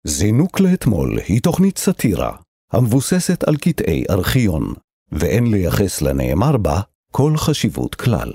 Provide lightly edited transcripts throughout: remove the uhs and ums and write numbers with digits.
זינוק לאתמול היא תוכנית סאטירה, המבוססת על קטעי ארכיון, ואין לייחס לנאמר בה כל חשיבות כלל.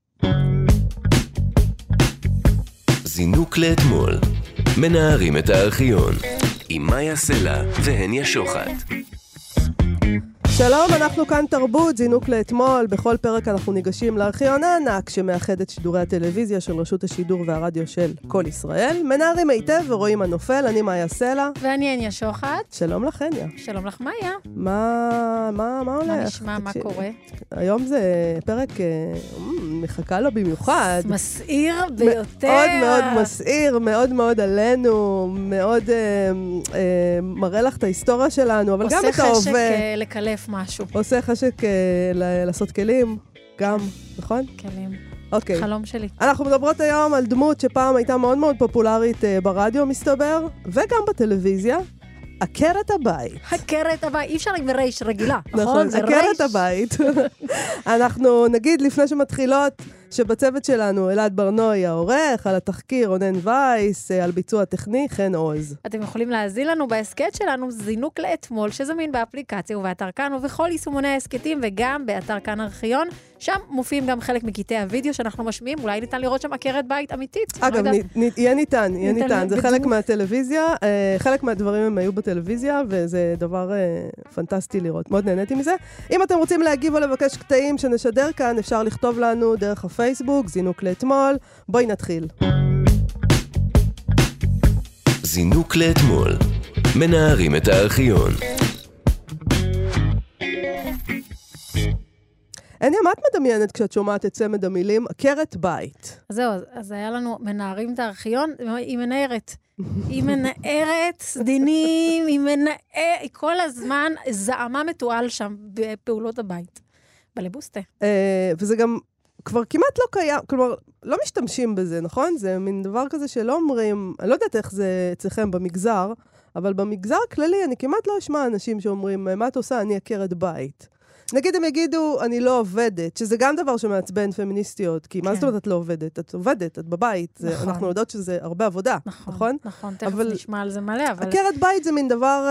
זינוק לאתמול, מנערים את הארכיון, עם מאיה סלע והניה שוחט. שלום, אנחנו כאן תרבות, זינוק לאתמול. בכל פרק אנחנו ניגשים לארכיון הענק שמאחד את שידורי הטלוויזיה של רשות השידור והרדיו של כל ישראל. מנערים היטב ורואים הנופל. אני מאיה סלע. ואני הניה שוחט. שלום לך, הניה. שלום לך, מאיה. מה הולך? מה נשמע, מה קורה? היום זה פרק מחכה לו במיוחד. מסעיר ביותר. מאוד מאוד מסעיר, מאוד מאוד עלינו, מאוד מראה לך את ההיסטוריה שלנו, אבל גם את ההווה. עושה חשק לקלף משהו. עושה חשק לעשות כלים, גם, נכון? כלים. אוקיי. חלום שלי. אנחנו מדברות היום על דמות שפעם הייתה מאוד מאוד פופולרית ברדיו, מסתבר, וגם בטלוויזיה. עקרת הבית. עקרת הבית, אי אפשר עם רייש רגילה, נכון? עקרת הבית. אנחנו נגיד לפני שמתחילות שבצוות שלנו אלעד ברנוי העורך, על התחקיר רונן וייס, על ביצוע טכני חן עוז. אתם יכולים להזין לנו בהסקט שלנו זינוק לאתמול, שזמין באפליקציה ובאתר כאן ובכל יישומוני ההסקטים וגם באתר כאן ארכיון. שם מופיעים גם חלק מקטעי הוידאו שאנחנו משמיעים, אולי ניתן לראות שם עקרת בית אמיתית. אגב, יהיה ניתן. זה חלק מהטלוויזיה, חלק מהדברים הם היו בטלוויזיה, וזה דבר פנטסטי לראות. מאוד נהניתי מזה. אם אתם רוצים להגיב או לבקש קטעים שנשדר כאן, אפשר לכתוב לנו דרך הפייסבוק, זינוק לאתמול. בואי נתחיל. זינוק לאתמול, מנערים את הארכיון. הניה, מה את מדמיינת כשאת שומעת את צמד המילים עקרת בית? זהו, אז היה לנו מנערים את הארכיון, היא מנערת. היא מנערת סדינים, היא כל הזמן זעמה מתועל שם בפעולות הבית. בלבוסטה. וזה גם כבר כמעט לא קיים, כלומר, לא משתמשים בזה, נכון? זה מין דבר כזה שלא אומרים, אני לא יודעת איך זה אצלכם במגזר, אבל במגזר הכללי אני כמעט לא אשמע אנשים שאומרים, מה את עושה? אני עקרת בית. נגיד הם יגידו, אני לא עובדת, שזה גם דבר שמעצבן פמיניסטיות, כי מה זאת אומרת את לא עובדת? את עובדת, את בבית. אנחנו יודעות שזה הרבה עבודה, נכון? נכון, תכף נשמע על זה מלא, אבל... עקרת בית זה מין דבר,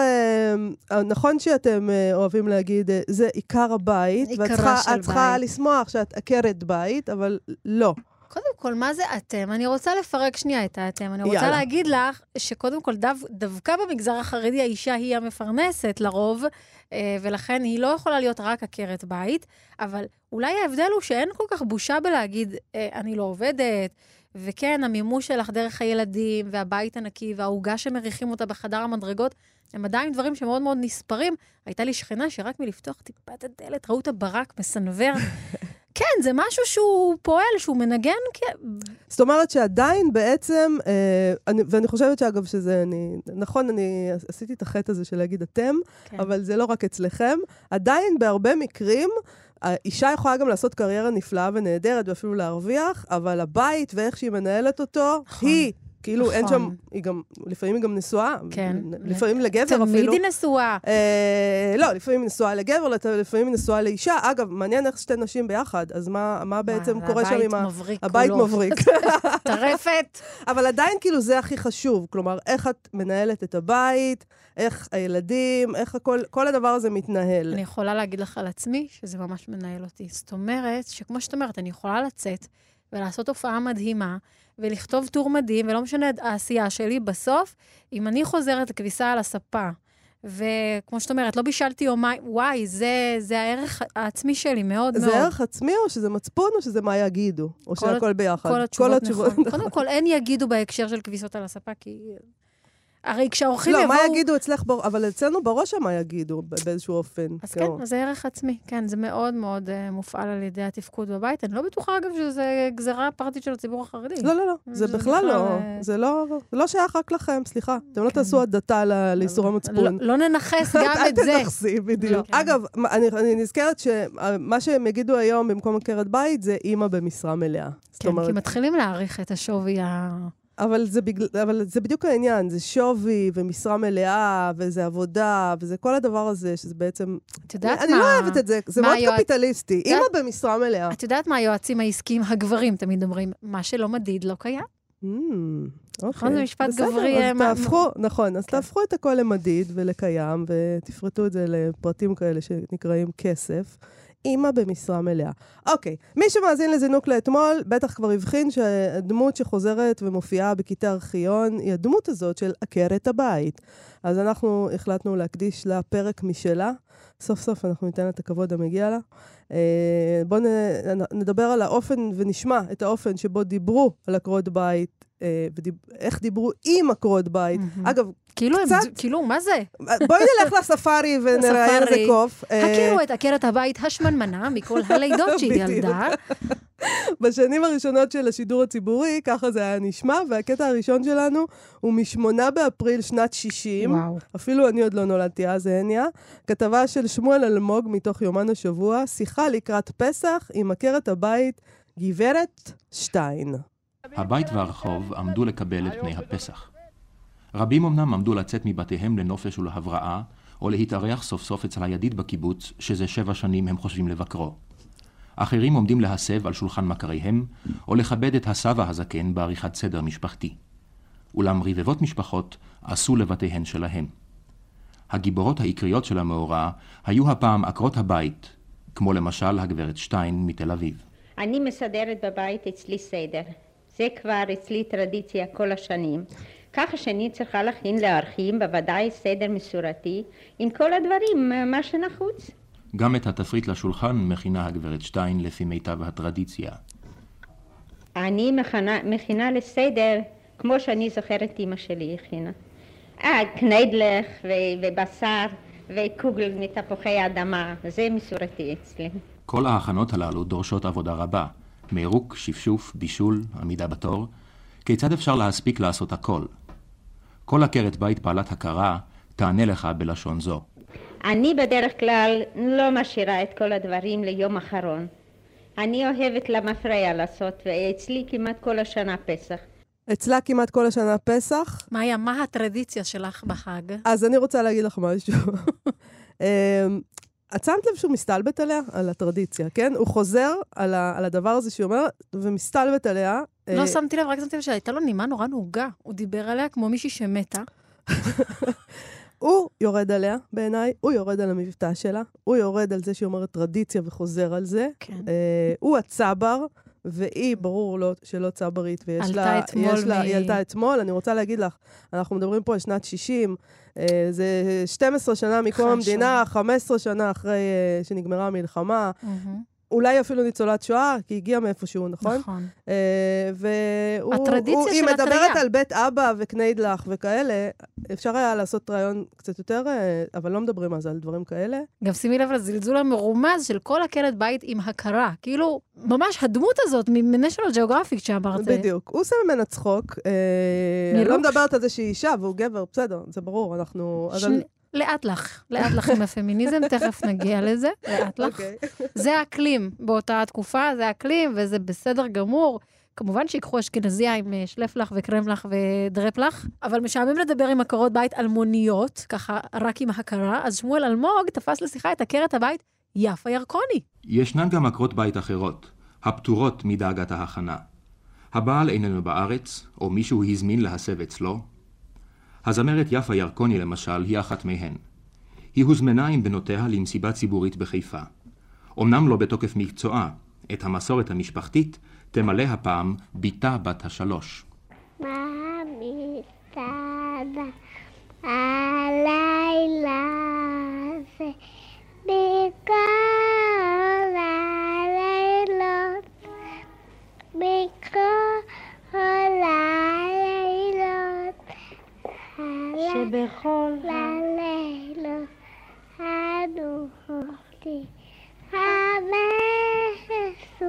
נכון שאתם אוהבים להגיד, זה עיקר הבית, ואת צריכה לשמוח שאת עקרת בית, אבל לא. קודם כל, מה זה אתם? אני רוצה לפרק שנייה את האתם. אני רוצה להגיד לך שקודם כל, דווקא במגזר החרדי, האישה היא המפרנסת לרוב, ולכן היא לא יכולה להיות רק עקרת בית, אבל אולי ההבדל הוא שאין כל כך בושה בלהגיד, אני לא עובדת, וכן, המימוש שלך דרך הילדים, והבית הנקי, וההוגה שמריחים אותה בחדר המדרגות, הם עדיין דברים שמאוד מאוד נספרים. הייתה לי שכנה שרק מלפתוח טיפת הדלת, ראו את הברק מסנבר, כן, זה משהו שהוא פועל, שהוא מנגן. זאת אומרת שעדיין בעצם, ואני חושבת שאגב שזה, נכון, אני עשיתי את החטא הזה של להגיד אתם, אבל זה לא רק אצלכם, עדיין בהרבה מקרים, האישה יכולה גם לעשות קריירה נפלאה ונהדרת, ואפילו להרוויח, אבל הבית ואיך שהיא מנהלת אותו, היא... כאילו אין שם, לפעמים היא גם נשואה, לפעמים לגבר אפילו. תמיד היא נשואה. לא, לפעמים היא נשואה לגבר, לפעמים היא נשואה לאישה. אגב, מעניין איך שתי נשים ביחד, אז מה בעצם קורה שם עם הבית מבריק. טרפת. אבל עדיין כאילו זה הכי חשוב, כלומר, איך את מנהלת את הבית, איך הילדים, איך כל הדבר הזה מתנהל. אני יכולה להגיד לך על עצמי שזה ממש מנהל אותי. זאת אומרת, שכמו שאת אומרת, אני יכולה לצאת ולעשות הופעה מדהימה, ולכתוב טור מדהים, ולא משנה העשייה שלי, בסוף, אם אני חוזרת לכביסה על הספה, וכמו שאת אומרת, לא בישלתי יומיים, וואי, זה הערך העצמי שלי, מאוד מאוד. זה ערך עצמי, או שזה מצפון, או שזה מה יגידו? או שהכל ביחד? כל התשובות נכון. קודם כל, אין יגידו בהקשר של כביסות על הספה, כי... הרי כשהאורחים יבואו... לא, מה יגידו אצלך, אבל אצלנו בראש מה יגידו באיזשהו אופן. אז כן, אז זה ערך עצמי. כן, זה מאוד מאוד מופעל על ידי התפקוד בבית. אני לא בטוחה, אגב, שזה גזרה פרטית של הציבור החרדי. לא, לא, לא. זה בכלל לא. זה לא שייך רק לכם, סליחה. אתם לא תעשו הדתה לאיסור המצפון. לא ננחס גם את זה. אל תנחסי, בדיוק. אגב, אני נזכרת שמה שהם יגידו היום במקום עקרת בית, זה אימא במשרה מלאה. כן, כי מתחילים להעריך את השווי אבל זה בדיוק העניין, זה שווי ומשרה מלאה, וזה עבודה, וזה כל הדבר הזה, שזה בעצם... את יודעת אני לא אוהבת את זה, זה מאוד קפיטליסטי. אמא במשרה מלאה. את יודעת מה היועצים העסקיים הגברים תמיד אומרים, מה שלא מדיד לא קיים? נכון, זה משפט גברי. נכון, אז תהפכו את הכל למדיד ולקיים, ותפרטו את זה לפרטים כאלה שנקראים כסף. אמא במשרה מלאה. אוקיי, מי שמאזין לזינוק לאתמול, בטח כבר הבחין שהדמות שחוזרת ומופיעה בכיתה ארכיון, היא הדמות הזאת של עקרת הבית. אז אנחנו החלטנו להקדיש לה פרק משלה. סוף סוף אנחנו ניתן את הכבוד המגיע לה. בואו נדבר על האופן ונשמע את האופן שבו דיברו על עקרות בית, ואיך דיברו עם עקרות בית. אגב, כאילו, מה זה? בואי נלך לספארי ונראה איזה קוף. הכירו את עקרת הבית השמנמנה מכל הלידות שהיא ילדה. בשנים הראשונות של השידור הציבורי, ככה זה היה נשמע, והקטע הראשון שלנו הוא מ8 באפריל שנת 60. וואו. אפילו אני עוד לא נולדתי אז, הניה. כתבה של שמואל אלמוג מתוך יומן השבוע, שיחה לקראת פסח עם עקרת הבית גברת שטיין. הבית והרחוב עמדו לקבל את פני הפסח. רבים אמנם עמדו לצאת מבתיהם לנופש ולהבראה, או להתארח סוף סוף אצל הידיד בקיבוץ, שזה 7 שנים הם חושבים לבקרו. אחרים עומדים להסב על שולחן מכריהם, או לכבד את הסבא הזקן בעריכת סדר משפחתי. אולם רבבות משפחות עשו לבתיהן שלהם. הגיבורות העיקריות של המאורע היו הפעם עקרות הבית, כמו למשל הגברת שטיין מתל אביב. אני מסדרת בבית אצלי סדר. זה כבר אצלי טרדיציה כל השנים. ככה שאני צריכה להכין לארחים, בוודאי סדר מסורתי, עם כל הדברים, מה שנחוץ. גם את התפריט לשולחן מכינה הגברת שטיין לפי מיטב הטרדיציה. אני מכינה לסדר כמו שאני זוכרת אמא שלי הכינה. קניידלך ובשר וקוגל מתפוחי אדמה, זה מסורתי אצלי. כל ההכנות הללו דורשות עבודה רבה. מירוק, שפשוף, בישול, עמידה בתור. כיצד אפשר להספיק לעשות הכל? כל עקרת בית בעלת הכרה תענה לך בלשון זו. אני בדרך כלל לא משאירה את כל הדברים ליום אחרון. אני אוהבת למפרע לעשות, ואצלי כמעט כל השנה פסח. אצלה כמעט כל השנה פסח. מאיה, מה הטרדיציה שלך בחג? אז אני רוצה להגיד לך משהו. את שמת לב שהוא מסתלבט עליה? על הטרדיציה, כן? הוא חוזר על הדבר הזה שהוא אומר, ומסתלבט עליה. לא שמתי לב, רק שמתי לב שהייתה לו נימה נורא נהוגה. הוא דיבר עליה כמו מישהי שמתה. הוא יורד עליה, בעיניי, הוא יורד על המבטא שלה, הוא יורד על זה שהיא אומרת טרדיציה וחוזר על זה. כן. הוא הצבר, והיא, ברור לו שלא צברית, ויש עלתה אתמול היא עלתה אתמול. אני רוצה להגיד לך, אנחנו מדברים פה על שנת 60, זה 12 שנה מקום המדינה, 15 שנה אחרי שנגמרה המלחמה. אולי אפילו ניצולת שואה, כי הגיעה מאיפשהו, נכון? נכון. והיא מדברת על בית אבא וקניידלך וכאלה, אפשר היה לעשות רעיון קצת יותר, אבל לא מדברים אז על דברים כאלה. גם שימי לב לזלזול המרומז של כל עקרת בית עם הכרה. כאילו, ממש הדמות הזאת מנשיונל ג'אוגרפיק שאמרת. בדיוק. הוא עושה ממנה צחוק. אני לא מדברת על זה שהיא אישה והוא גבר, בסדר, זה ברור, אנחנו... לאט לך עם הפמיניזם, תכף נגיע לזה, לאט לך. זה האקלים באותה התקופה, זה האקלים, וזה בסדר גמור. כמובן שיקחו אשכנזיה עם שלפלח וקרמלח ודרפלח, אבל משעמם לדבר עם עקרות בית אלמוניות, ככה רק עם ההכרה, אז שמואל אלמוג תפס לשיחה את עקרת הבית יפה ירקוני. ישנן גם עקרות בית אחרות, הפטורות מדאגת ההכנה. הבעל איננו בארץ, או מישהו הזמין להסב אצלו. הזמרת יפה ירקוני למשל היא אחת מהן. היא הוזמנה עם בנותיה למסיבה ציבורית בחיפה. אמנם לא בתוקף מקצועה, את המסורת המשפחתית תמלא הפעם ביתה בת 3. מאמי סבא, הלילה זה בכל הלילות, בכל הלילות, שבכל הלילות אנו עובדים חמסו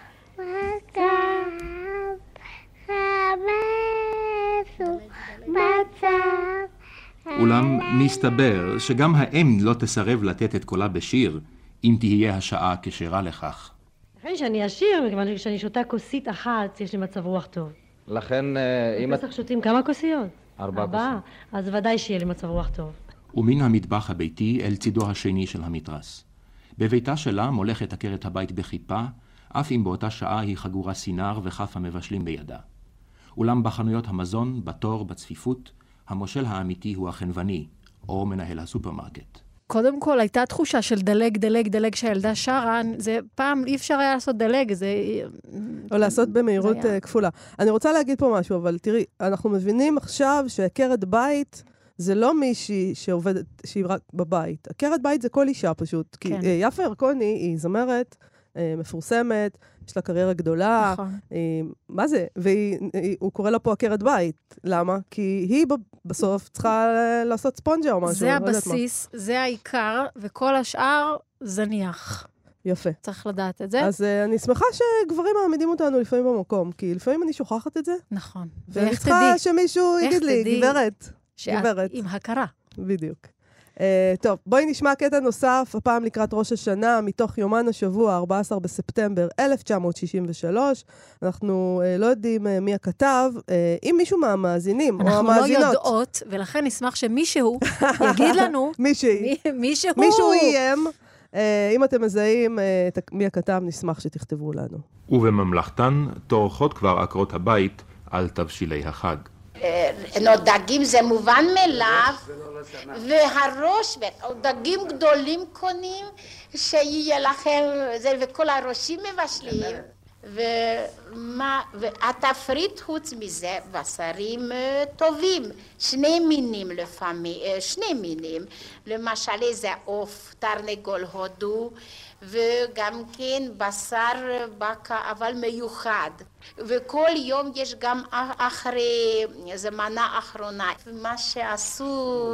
אולם מסתבר שגם האם לא תסרב לתת את קולה בשיר, אם תהיה השעה כשרה לכך. לכן שאני אשיר, מכיוון שכשאני שותה כוסית אחת, יש לי מצב רוח טוב. לכן אם בפסח שותים כמה כוסיות? 4 כוסיות. אז ודאי שיהיה לי מצב רוח טוב. ומן המטבח הביתי אל צידו השני של המתרס. בביתה שלה מולכת עקרת הבית בחיפה, אף אם באותה שעה היא חגורה סינר וכף המבשלים בידה. אולם בחנויות המזון, בתור, בצפיפות, המושל האמיתי הוא החנווני, או מנהל הסופרמרקט. קודם כל, הייתה תחושה של דלג שהילדה שרה, זה פעם אי אפשר היה לעשות דלג, זה... או לעשות במהירות כפולה. אני רוצה להגיד פה משהו, אבל תראי, אנחנו מבינים עכשיו שעקרת בית זה לא מישהי שעובדת, שהיא רק בבית. עקרת בית זה כל אישה פשוט. כי יפה ירקוני היא זמרת, מפורסמת, יש לה קריירה גדולה. נכון. מה זה? והוא קורא לה פה עקרת בית. למה? כי היא בסוף צריכה לעשות ספונג'ה או משהו. זה הבסיס, זה העיקר, וכל השאר זניח. יפה. צריך לדעת את זה. אז אני שמחה שגברים מעמידים אותנו לפעמים במקום, כי לפעמים אני שוכחת את זה. נכון. ואני צריכה שמישהו יגיד לי, גברת. גברת. עם הכרה. בדיוק. טוב, בואי נשמע קטע נוסף, הפעם לקראת ראש השנה, מתוך יומן השבוע, 14 בספטמבר 1963. אנחנו לא יודעים מי הכתב, אם מישהו מהמאזינים או המאזינות. אנחנו לא יודעות, ולכן נשמח שמישהו יגיד לנו. מישהו איים. אם אתם מזהים מי הכתב, נשמח שתכתבו לנו. ובממלכתן טורחות כבר עקרות הבית על תבשילי החג. דגים זה מובן מאליו, והראש, דגים גדולים קונים, שיהיה לכם, וכל הראשים מבשלים, והתפריט חוץ מזה, בשרים טובים, שני מינים, למשל איזה עוף, תרנגול הודו, וגם כן בשר בקע, אבל מיוחד. וכל יום יש גם אחרי, זו מנה אחרונה. מה שעשו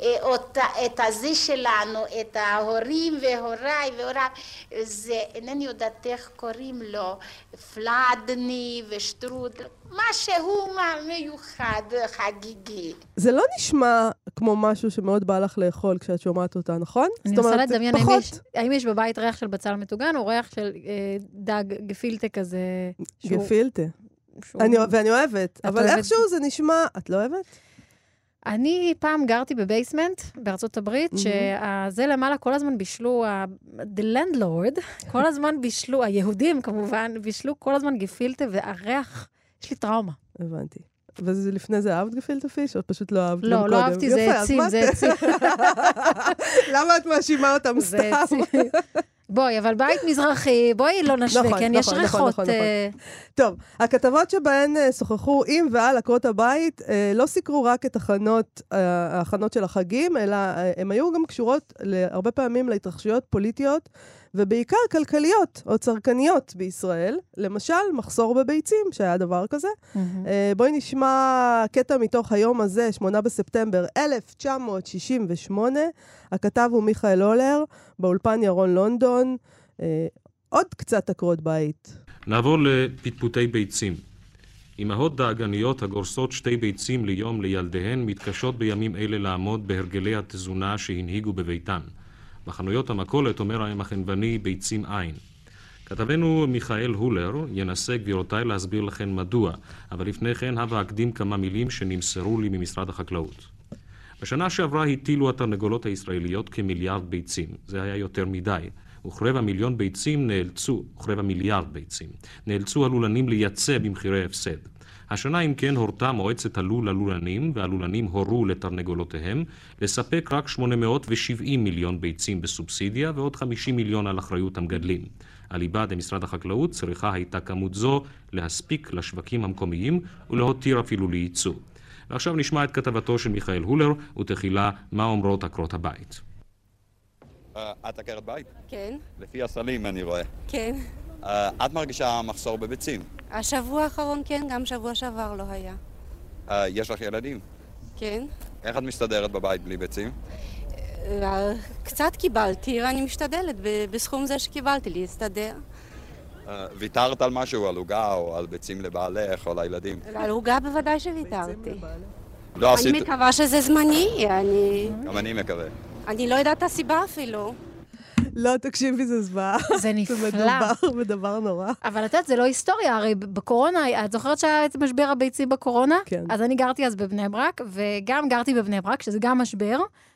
את הזה שלנו, את ההורים והוריי, זה אינני יודעת איך קוראים לו, פלדני ושטרודל, משהו מיוחד, חגיגי. זה לא נשמע כמו משהו שמאוד בא לך לאכול כשאת שומעת אותה, נכון? אני מנסה לדמיין, האם יש בבית ריח של בצל מטוגן, או ריח של דג גפילטה כזה? גפילטה. ואני אוהבת, אבל איכשהו זה נשמע, את לא אוהבת? אני פעם גרתי בבייסמנט בארצות הברית, שזה למעלה כל הזמן בישלו, the landlord, כל הזמן בישלו, היהודים כמובן, בישלו כל הזמן גפילטה, והריח, יש לי טראומה. הבנתי. ולפני זה אהבת גפילטה פיש, או פשוט לא אהבת? לא, לא אהבתי, זה עצים, זה עצים. למה את מאשימה אותם סתם? בואי, אבל בית מזרחי, בואי לא נשווה, כן, יש ריחות. טוב, הכתבות שבהן שוחחו עם ועל עקרות הבית, לא סיקרו רק את ההכנות של החגים, אלא הן היו גם קשורות הרבה פעמים להתרחשויות פוליטיות, ובעיקר כלכליות או צרכניות בישראל, למשל מחסור בביצים, שהיה דבר כזה. בואי נשמע קטע מתוך היום הזה, 8 בספטמבר 1968, הכתב הוא מיכאל הולר, באולפן ירון לונדון, עוד קצת עקרות בית. נעבור לפטפוטי ביצים. אמהות דאגניות הגורסות 2 ביצים ליום לילדיהן מתקשות בימים אלה לעמוד בהרגלי התזונה שהנהיגו בביתן. בחנויות המכולת אומר להם החנווני ביצים אין. כתבנו מיכאל הולר ינסה גבירותיי להסביר לכם מדוע, אבל לפני כן הבה אקדים כמה מילים שנמסרו לי ממשרד החקלאות. בשנה שעברה הטילו התרנגולות הישראליות כמיליארד ביצים. זה היה יותר מדי. וכרבע מיליון ביצים נאלצו, וכרבע מיליארד ביצים, נאלצו הלולנים לייצא במחירי הפסד. השנה אם כן הורתה מועצת הלול ללולנים, והלולנים הורו לתרנגולותיהם, לספק רק 870 מיליון ביצים בסובסידיה, ועוד 50 מיליון על אחריות המגדלים. אליבא דמשרד החקלאות צריכה הייתה כמות זו להספיק לשווקים המקומיים, ולהותיר אפילו לייצוא. ועכשיו נשמע את כתבתו של מיכאל הולר, ותחילה מה אומרות עקרות הבית. את עקרת בית? כן. לפי הסלים אני רואה. כן. את מרגישה מחסור בביצים? השבוע האחרון כן, גם שבוע שעבר לא היה. יש לך ילדים? כן. איך את מסתדרת בבית בלי ביצים? קצת קיבלתי, ואני משתדלת בסכום זה שקיבלתי להסתדר. ויתרת על משהו, על עוגה או על ביצים לבעלך או לילדים? על עוגה בוודאי שוויתרתי. לא עשית... אני מקווה שזה זמני, גם אני מקווה. אני לא יודעת את הסיבה אפילו. לא, תקשיבי, זה זוועה. זה נפלא. זה מדובר בדבר נורא. אבל את יודעת, זה לא היסטוריה, הרי בקורונה, את זוכרת שהיה את משבר הביצים בקורונה? כן. אז אני גרתי אז בבני ברק, וגם גרתי בבני ברק, שזה גם משבר,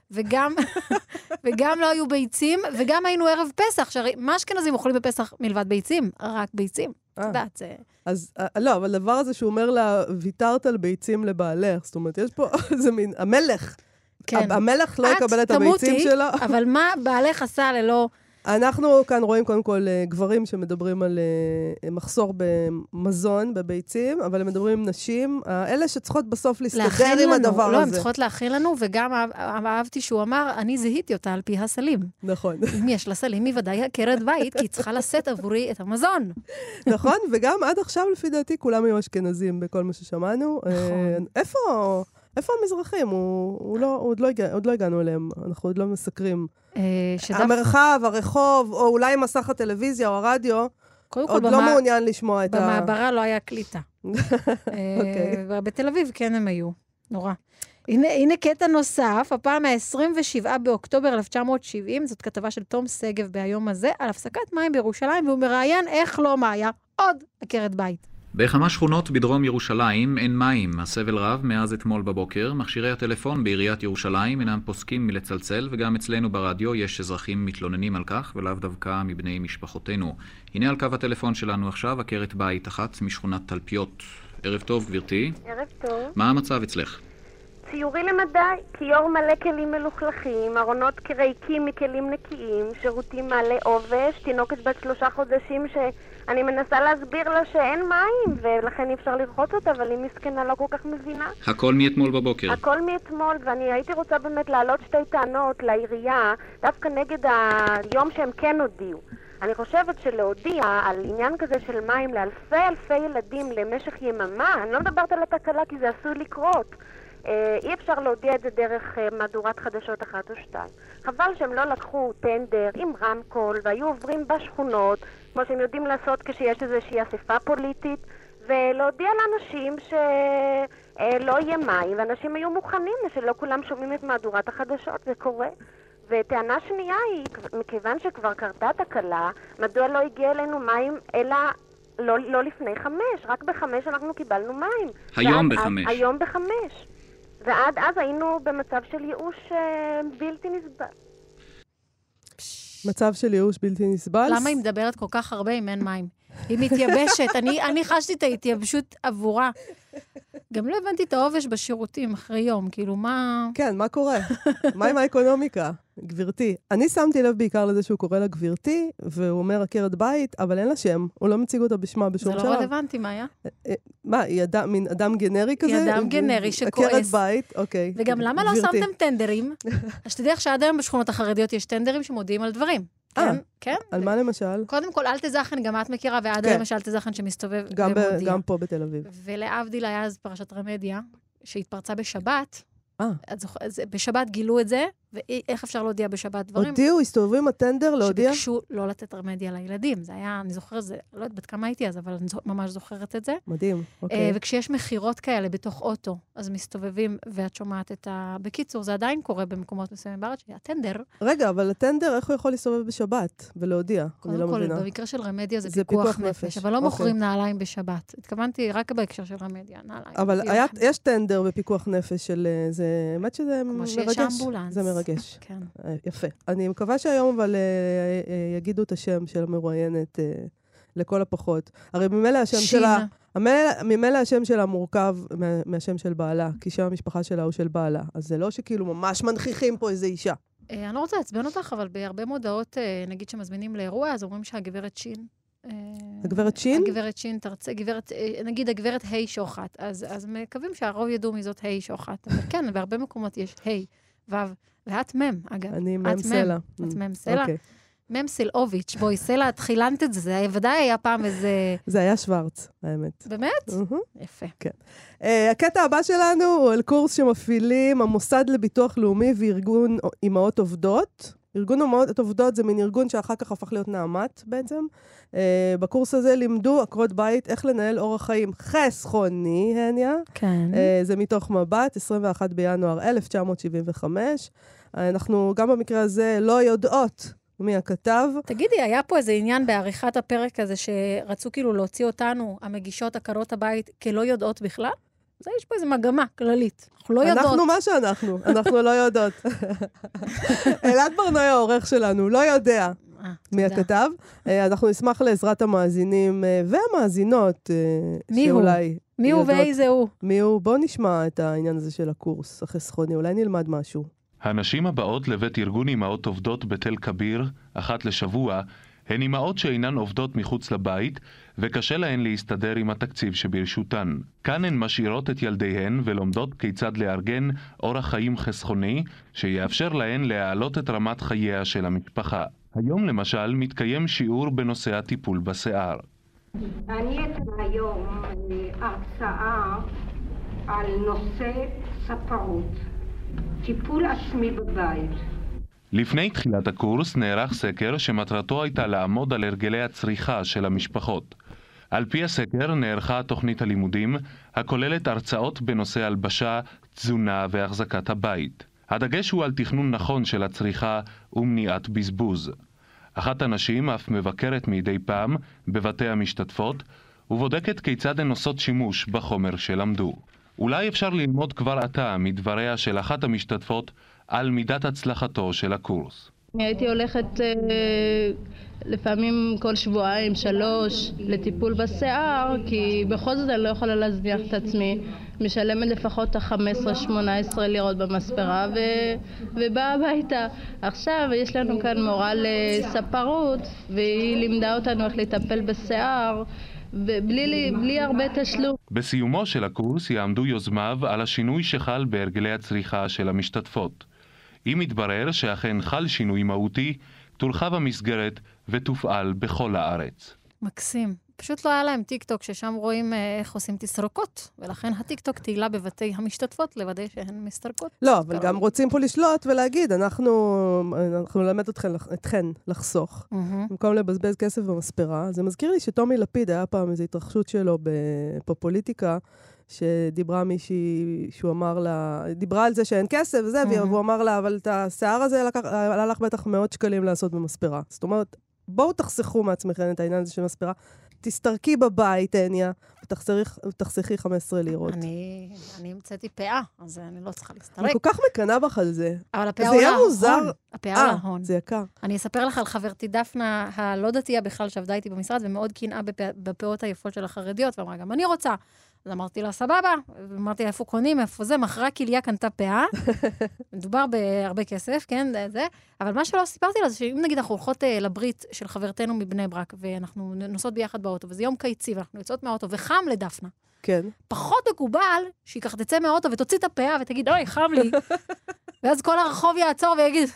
וגם לא היו ביצים, וגם היינו ערב פסח, שהרי מה אשכנזים אוכלים בפסח מלבד ביצים? רק ביצים. יודעת, זה... אז לא, אבל הדבר הזה שהוא אומר לה, ויתרת על ביצים לבעלך, זאת אומרת, יש פה איזה מין, המלך. כן. המלך לא יקבל את הביצים שלו. אבל מה בעלך עשה ללא... אנחנו כאן רואים קודם כל גברים שמדברים על מחסור במזון, בביצים, אבל הם מדברים עם נשים, אלה שצריכות בסוף להסתדר עם הדבר הזה. לא, הן צריכות להכין לנו, וגם אהבתי שהוא אמר, אני זיהיתי אותה על פי הסלים. נכון. אם יש לה סלים, היא ודאי עקרת בית, כי היא צריכה לשאת עבורי את המזון. נכון, וגם עד עכשיו, לפי דעתי, כולם היו אשכנזים בכל מה ששמענו. נכון. איפה המזרחים? עוד לא הגענו אליהם, אנחנו עוד לא מסקרים. המרחב, הרחוב, או אולי מסך הטלוויזיה או הרדיו, עוד לא מעוניין לשמוע את במעברה לא היה קליטה. בתל אביב כן הם היו, נורא. הנה קטע נוסף, הפעם ה-27 באוקטובר 1970, זאת כתבה של תום סגב ביום הזה, על הפסקת מים בירושלים, והוא מראיין איך לא מאיה, עוד עקרת בית. בכמה שכונות בדרום ירושלים אין מים. הסבל רב מאז אתמול בבוקר. מכשירי הטלפון בעיריית ירושלים אינם פוסקים מלצלצל, וגם אצלנו ברדיו יש אזרחים מתלוננים על כך, ולאו דווקא מבני משפחותינו. הנה על קו הטלפון שלנו עכשיו, עקרת בית אחת משכונת תלפיות. ערב טוב, גברתי. ערב טוב. מה המצב אצלך? ציורי למדי, כיור מלא כלים מלוכלכים, ארונות ריקים מכלים נקיים, שירותים מלא עובש, תינוקת בת 3 חודשים שאני מנסה להסביר לה שאין מים, ולכן אי אפשר לרחוץ אותה, אבל היא מסכנה לא כל כך מבינה. הכל מאתמול בבוקר. הכל מאתמול, ואני הייתי רוצה באמת להעלות 2 טענות לעירייה, דווקא נגד היום שהם כן הודיעו. אני חושבת שלהודיע על עניין כזה של מים לאלפי ילדים למשך יממה, אני לא מדברת על התקלה כי זה עשוי לקרות. אי אפשר להודיע את זה דרך מהדורת חדשות 1 או 2. חבל שהם לא לקחו טנדר עם רמקול והיו עוברים בשכונות, כמו שהם יודעים לעשות כשיש איזושהי אספה פוליטית, ולהודיע לאנשים שלא יהיה מים, ואנשים היו מוכנים שלא כולם שומעים את מהדורת החדשות, זה קורה. וטענה שנייה היא, מכיוון שכבר קרתה תקלה, מדוע לא הגיע אלינו מים אלא לא לפני 5, רק ב5 אנחנו קיבלנו מים. היום ב5. היום ב5. ועד אז היינו במצב של ייאוש בלתי נסבל. מצב של ייאוש בלתי נסבל? למה היא מדברת כל כך הרבה אם אין מים? היא מתייבשת. אני חשתי את ההתייבשות עבורה. גם לא הבנתי את העובש בשירותים אחרי יום, כאילו מה... כן, מה קורה? מה עם האקונומיקה? גברתי. אני שמתי לב בעיקר לזה שהוא קורא לה גברתי, והוא אומר עקרת בית, אבל אין לה שם. הוא לא מציג אותה בשמה בשום שלב. זה לא רלוונטי, מה היה? מה, היא מין אדם גנרי כזה? היא אדם גנרי שכועס. עקרת בית, אוקיי. וגם למה לא שמתם טנדרים? אז תדעי איך שעד היום בשכונות החרדיות יש טנדרים שמודיעים על דברים. כן? על מה למשל? קודם כל, אל תזכן, גם את מכירה, ועד היום יש אל תזכן שמסתובב ומודיע. גם פה בתל אביב. ולהבדיל היה אז פרשת רמדיה, שהתפרצה בשבת. בשבת גילו את זה, ואיך אפשר להודיע בשבת דברים? הודיעו, הסתובבו עם הטנדר להודיע? שביקשו לא לתת רמדיה לילדים. זה היה, אני זוכרת זה, לא יודעת בת כמה הייתי אז, אבל אני ממש זוכרת את זה. מדהים, אוקיי. וכשיש מחירות כאלה בתוך אוטו, אז מסתובבים, ואת שומעת את בקיצור, זה עדיין קורה במקומות מסוימים בארץ, שהטנדר... רגע, אבל הטנדר, איך הוא יכול להסתובב בשבת ולהודיע? אני לא מבינה. במקרה של רמדיה זה פיקוח נפש, אבל לא מוכרים נעליים בשבת. התכוונתי רק בהקשר של רמדיה, נעליים. אבל יש טנדר בפיקוח נפש של זה, האמת שזה מרגש. זה מרגש. כן. יפה. אני מקווה שהיום אבל יגידו את השם של המרואיינת לכל הפחות. הרי ממילא השם שלה, ממילא השם שלה מורכב מהשם של בעלה, כי שם המשפחה שלה הוא של בעלה. אז זה לא שכאילו ממש מנכיחים פה איזה אישה. אני לא רוצה להצבן אותך, אבל בהרבה מודעות, נגיד שמזמינים לאירוע, אז אומרים שהגברת שין, הגברת שין? הגברת שין תרצה, נגיד הגברת היי שוחט, אז מקווים שהרוב ידעו מזאת היי שוחט. אבל כן, בהרבה מקומות יש היי, וו, ואת מם, אגב. אני מם סלע. את מם סלע? מם סלאוביץ', בואי, סלע, את חילנת את זה, זה ודאי היה פעם איזה... זה היה שוורץ, האמת. באמת? יפה. כן. הקטע הבא שלנו הוא על קורס שמפעילים המוסד לביטוח לאומי וארגון אמהות עובדות. ארגון אמהות עובדות זה מין ארגון שאחר כך הפך להיות נעמת בעצם. בקורס הזה לימדו עקרות בית איך לנהל אורח חיים חסכוני, הניה. כן. זה מתוך מבט, 21 בינואר 1975. אנחנו גם במקרה הזה לא יודעות מי הכתב. תגידי, היה פה איזה עניין בעריכת הפרק הזה שרצו כאילו להוציא אותנו, המגישות עקרות הבית, כלא יודעות בכלל? זה יש פה איזו מגמה כללית. אנחנו לא יודעות. אנחנו מה שאנחנו, אנחנו לא יודעות. אלעד ברנועי העורך שלנו, לא יודע. מי הכתב. אנחנו נשמח לעזרת המאזינים והמאזינות. מי הוא? מי הוא ואיזה הוא? מי הוא? בואו נשמע את העניין הזה של הקורס החסכוני, אולי נלמד משהו. הנשים הבאות לבית ארגון אמהות עובדות בתל כביר, אחת לשבוע, הן אמהות שאינן עובדות מחוץ לבית, וקשה להן להסתדר עם התקציב שברשותן. כאן הן משאירות את ילדיהן ולומדות כיצד לארגן אורח חיים חסכוני, שיאפשר להן להעלות את רמת חייה של המשפחה. היום למשל מתקיים שיעור בנושא הטיפול בשיער. אני אתן היום הרצאה על נושא ספרות, טיפול עצמי בבית. לפני תחילת הקורס נערך סקר שמטרתו הייתה לעמוד על הרגלי הצריכה של המשפחות. על פי הסקר נערכה תוכנית הלימודים, הכוללת הרצאות בנושא הלבשה, תזונה והחזקת הבית. הדגש הוא על תכנון נכון של הצריכה ומניעת בזבוז. אחת הנשים אף מבקרת מדי פעם בבתי המשתתפות, ובודקת כיצד הן עושות שימוש בחומר שלמדו. אולי אפשר ללמוד כבר עתה מדבריה של אחת המשתתפות על מידת הצלחתו של הקורס. אני הייתי הולכת לפעמים כל שבועיים, 3, לטיפול בשיער, כי בכל זאת אני לא יכולה להזניח את עצמי. משלמת לפחות 15-18 לירות במספרה ובאה הביתה. עכשיו יש לנו כאן מורה לספרות, והיא לימדה אותנו איך לטפל בשיער, ובלי הרבה תשלום. בסיומו של הקורס יעמדו יוזמיו על השינוי שחל בהרגלי הצריכה של המשתתפות. אם יתברר שאכן חל שינוי מהותי, תורחב המסגרת ותופעל בכל הארץ. מקסים. פשוט לא היה להם טיק-טוק ששם רואים איך עושים תסרוקות, ולכן הטיק-טוק תהילה בבתי המשתתפות לוודא שהן מסתרקות. לא, אבל גם רוצים פה לשלוט ולהגיד, אנחנו נלמד אתכן לחסוך, במקום לבזבז כסף במספרה. זה מזכיר לי שטומי לפיד היה פעם איזו התרחשות שלו בפוליטיקה, שדיברה מישהי, שהוא אמר לה, דיברה על זה שאין כסף וזה, והוא אמר לה, אבל את השיער הזה עלה לך בטח 100 שקלים לעשות במספרה. זאת אומרת, בואו תחסכו מעצמכם את העניין הזה של מספרה, תסתרקי בבית, הניה, ותחסכי 15 לירות. אני המצאתי פאה, אז אני לא צריכה להסתרק. אני כל כך מקנה בך על זה. אבל הפאה עולה ההון. הפאה עולה ההון. זה יקר. אני אספר לך על חברתי דפנה, הלא דתייה בכלל שעבדה איתי במשרד, ומאוד קנאה בפאות היפות של החרדיות, ואמרה גם, אני רוצה. אז אמרתי לה, סבבה, ואמרתי לה, איפה קונים, איפה זה, מחרה כליה קנתה פאה, מדובר בהרבה כסף, כן, זה, אבל מה שלא סיפרתי לה, זה שאם נגיד אנחנו הולכות לברית של חברתנו מבני ברק, ואנחנו נוסעות ביחד באוטו, וזה יום קיצי, ואנחנו יוצאות מהאוטו, וחם לדפנה. כן. פחות מקובל, שהיא ככה תצא מהאוטו, ותוציא את הפאה, ותגיד, אוי, חם לי. ואז כל הרחוב יעצור ויגיד,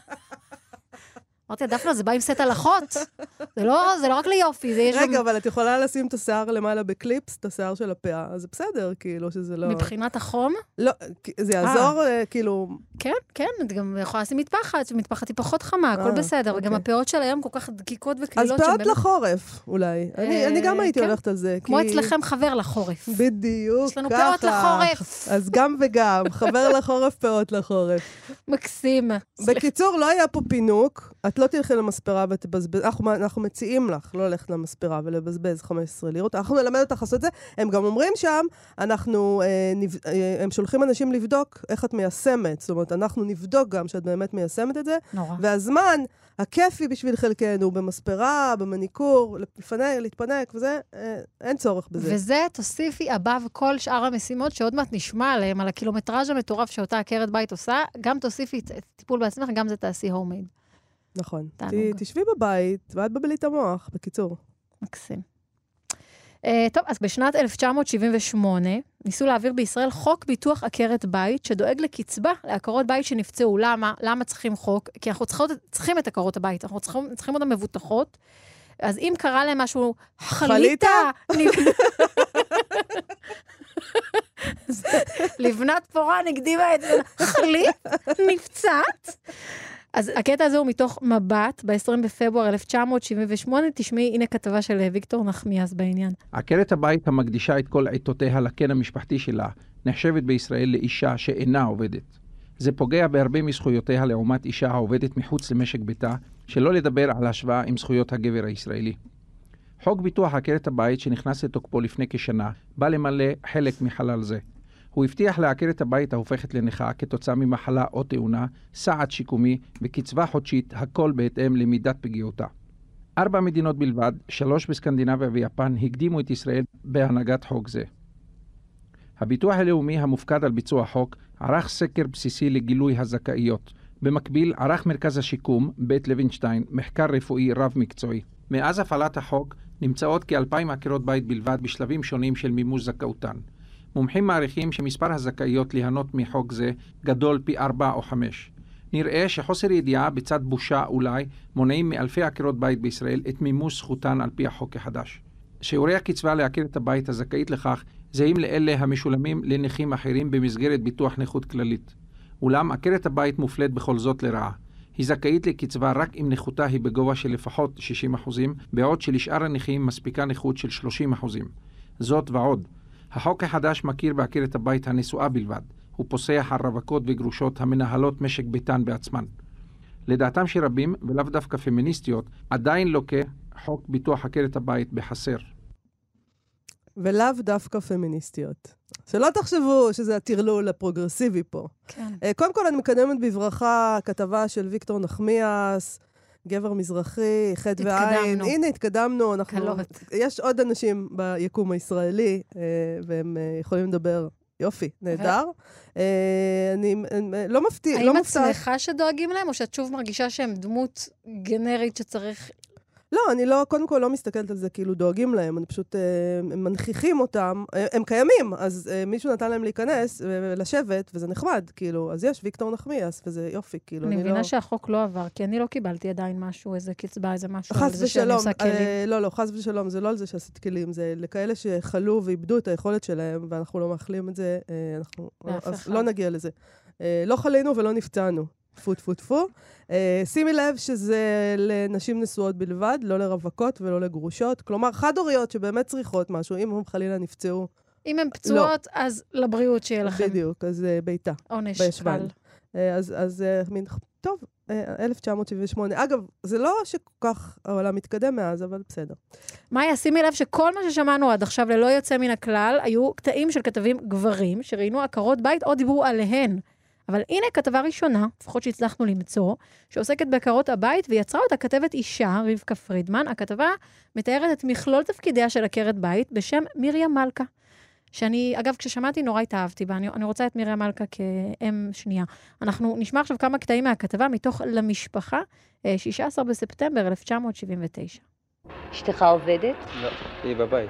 אמרתי, דפנה, זה בא עם סט הלכות. זה לא רק ליופי. רגע, אבל את יכולה לשים את השיער למעלה בקליפס, את השיער של הפאה, אז זה בסדר, כאילו, שזה לא... מבחינת החום? לא, זה יעזור, כאילו... כן, את גם יכולה לשים מטפחת, שמטפחת היא פחות חמה, הכל בסדר, וגם הפאות של היום כל כך דקיקות וקלילות. אז פאות לחורף, אולי. אני גם הייתי הולכת על זה. כמו אצלכם חבר לחורף. בדיוק, ככה. יש לנו פאות לחורף. אז גם וגם, חבר לחורף, פאות לחורף. מקסים. בקיצור, לא היה פה פינוק, את לא תלכי למספרה ותבזבז, אנחנו מציעים לך לא ללכת למספרה ולבזבז 15 לירות, אנחנו נלמד אותך לעשות את זה, הם גם אומרים שם, הם שולחים אנשים לבדוק איך את מיישמת, זאת אומרת, אנחנו נבדוק גם שאת באמת מיישמת את זה, והזמן, הכיפי בשביל חלקנו, במספרה, במניקור, להתפנק וזה, אין צורך בזה. וזה תוסיפי הבא וכל שאר המשימות שעוד מעט נשמע עליהם, על הקילומטראז' המטורף שאותה עקרת בית עושה, גם תוסיפי טיפול בעצמך, גם זה תעשי הומייד. נכון. תשבי בבית, ואת בבלית המוח, בקיצור. מקסים. טוב, אז בשנת 1978 ניסו להעביר בישראל חוק ביטוח עקרת בית, שדואג לקצבה לעקרות בית שנפצעו. למה צריכים חוק? כי אנחנו צריכים את עקרות הבית, אנחנו צריכים אותן מבוטחות. אז אם קרה להם משהו, חליטה? לבנת פורן הקדימה את זה, נפצעת. אז הקטע הזה הוא מתוך מבט, ב-20 בפברואר 1978, תשמעי, הנה כתבה של ויקטור נחמיאס בעניין. עקרת הבית המקדישה את כל עיתותיה לקן המשפחתי שלה, נחשבת בישראל לאישה שאינה עובדת. זה פוגע בהרבה מזכויותיה לעומת אישה העובדת מחוץ למשק ביתה, שלא לדבר על השוואה עם זכויות הגבר הישראלי. חוק ביטוח עקרת הבית שנכנס לתוקפו לפני כשנה, בא למלא חלק מחלל זה. הוא הבטיח לעקרת הבית ההופכת לנכה כתוצאה ממחלה או תאונה, סעד שיקומי וקצבה חודשית, הכל בהתאם למידת פגיעותה. 4 מדינות בלבד, 3 בסקנדינביה ויפן, הקדימו את ישראל בהנהגת חוק זה. הביטוח הלאומי המופקד על ביצוע החוק ערך סקר בסיסי לגילוי הזכאיות. במקביל ערך מרכז השיקום, בית לוינשטיין, מחקר רפואי רב-מקצועי. מאז הפעלת החוק נמצאות כ2,000 עקרות בית בלבד בשלבים שונים של מימוש זכאותן. מומחים מעריכים שמספר הזכאיות ליהנות מחוק זה גדול פי 4 או 5. נראה שחוסר ידיעה בצד בושה אולי מונעים מאלפי עקרות בית בישראל את מימוש זכותן על פי החוק החדש. שיעורי הקצבה לעקרת הבית הזכאית לכך זהים לאלה המשולמים לנכים אחרים במסגרת ביטוח נכות כללית. אולם עקרת הבית מופלית בכל זאת לרעה. היא זכאית לקצבה רק אם נכותה היא בגובה של לפחות 60%, בעוד שלשאר הנכים מספיקה נכות של 30%. זאת ועוד. החוק החדש מכיר בעקרת הבית הנשואה בלבד. הוא פוסח על רווקות וגרושות המנהלות משק ביתן בעצמן. לדעתם של רבים, ולאו דווקא פמיניסטיות, עדיין לוקה חוק ביטוח עקרת הבית בחסר. ולאו דווקא פמיניסטיות. שלא תחשבו שזה הטרלול הפרוגרסיבי פה. כן. קודם כל אני מקדמת בברכה כתבה של ויקטור נחמיאס, גבר מזרחי, חטא ועין. הנה, התקדמנו. יש עוד אנשים ביקום הישראלי, והם יכולים לדבר יופי, נהדר. אני לא מפתיע. האם את שמחה שדואגים להם, או שאת שוב מרגישה שהם דמות גנרית שצריך... לא, אני לא, קודם כל לא מסתכלת על זה כאילו דואגים להם, אני פשוט מנכיחים אותם, הם קיימים, אז מישהו נתן להם להיכנס ולשבת, וזה נחמד, כאילו, אז יש ויקטור נחמיאס, וזה יופי, כאילו. אני מבינה שהחוק לא עבר, כי אני לא קיבלתי עדיין משהו, איזה קצבה, איזה משהו, על זה שאני עושה כלים. לא, חס ושלום, זה לא על זה שעשית כלים, זה לכאלה שחלו ואיבדו את היכולת שלהם, ואנחנו לא מאכלים את זה, אז לא נגיע לזה. לא חלינו ולא נפצענו. טפו. שימי לב שזה לנשים נשואות בלבד, לא לרווקות ולא לגרושות. כלומר, חד-הוריות שבאמת צריכות משהו, אם הם חלילה נפצעו. אם הן פצועות, אז לבריאות שיהיה לכם. בדיוק, אז ביתה. עונש קל. אז טוב, 1978. אגב, זה לא שכל כך העולם מתקדם מאז, אבל בסדר. מאיה, שימי לב שכל מה ששמענו עד עכשיו ללא יוצא מן הכלל, היו קטעים של כתבים גברים שראינו עקרות בית או דיברו עליהן. אבל הנה כתבה ראשונה, לפחות שהצלחנו למצוא, שעוסקת בעקרות הבית, ויצרה אותה כתבת אישה, רבקה פרידמן. הכתבה מתארת את מכלול תפקידיה של עקרת בית בשם מרים מלכה. שאני, אגב, כששמעתי נורא התאהבתי בה, אני רוצה את מרים מלכה כאם שנייה. אנחנו נשמע עכשיו כמה קטעים מהכתבה מתוך למשפחה, 16 בספטמבר 1979. אשתך עובדת? לא, היא בבית.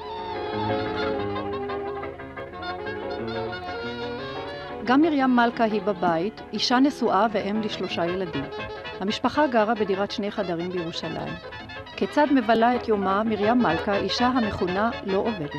גם מרים מלכה היא בבית, אישה נשואה ואם ל3 ילדים. המשפחה גרה בדירת 2 חדרים בירושלים. כיצד מבלה את יומה מרים מלכה, אישה המכונה לא עובדת?